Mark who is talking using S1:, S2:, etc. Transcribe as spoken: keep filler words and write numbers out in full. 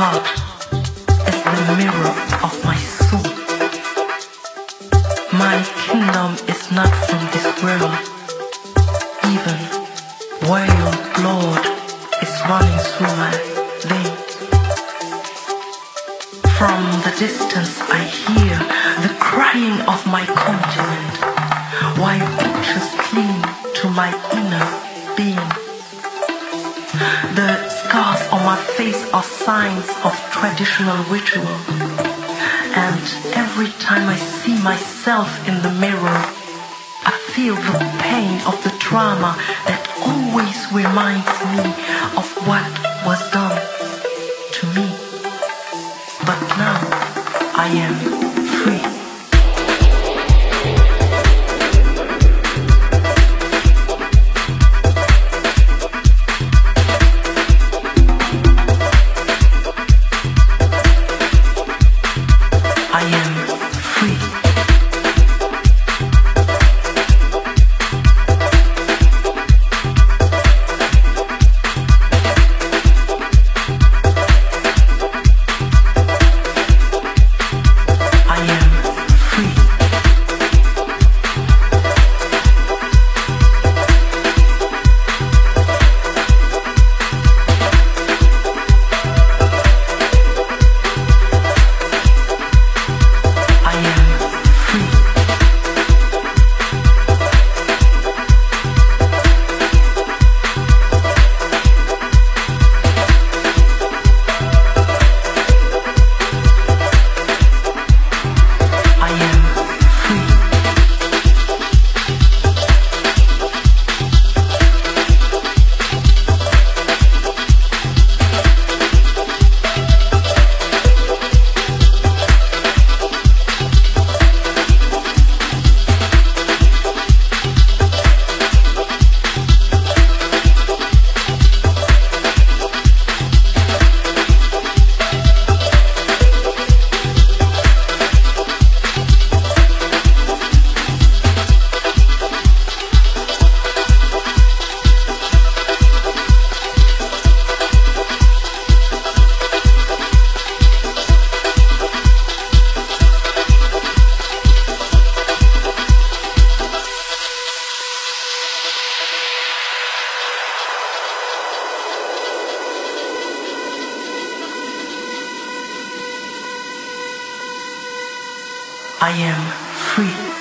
S1: heart is the mirror of my soul. My kingdom is not from this world, even where your blood is running through my veins. From the distance I hear the crying of my continent, while pictures cling to my inner being. The scars on my face are signs of traditional ritual, and every time I see myself in the mirror, I feel the pain of the trauma that always reminds me of what was done to me. But now I am free. I am free. I am free.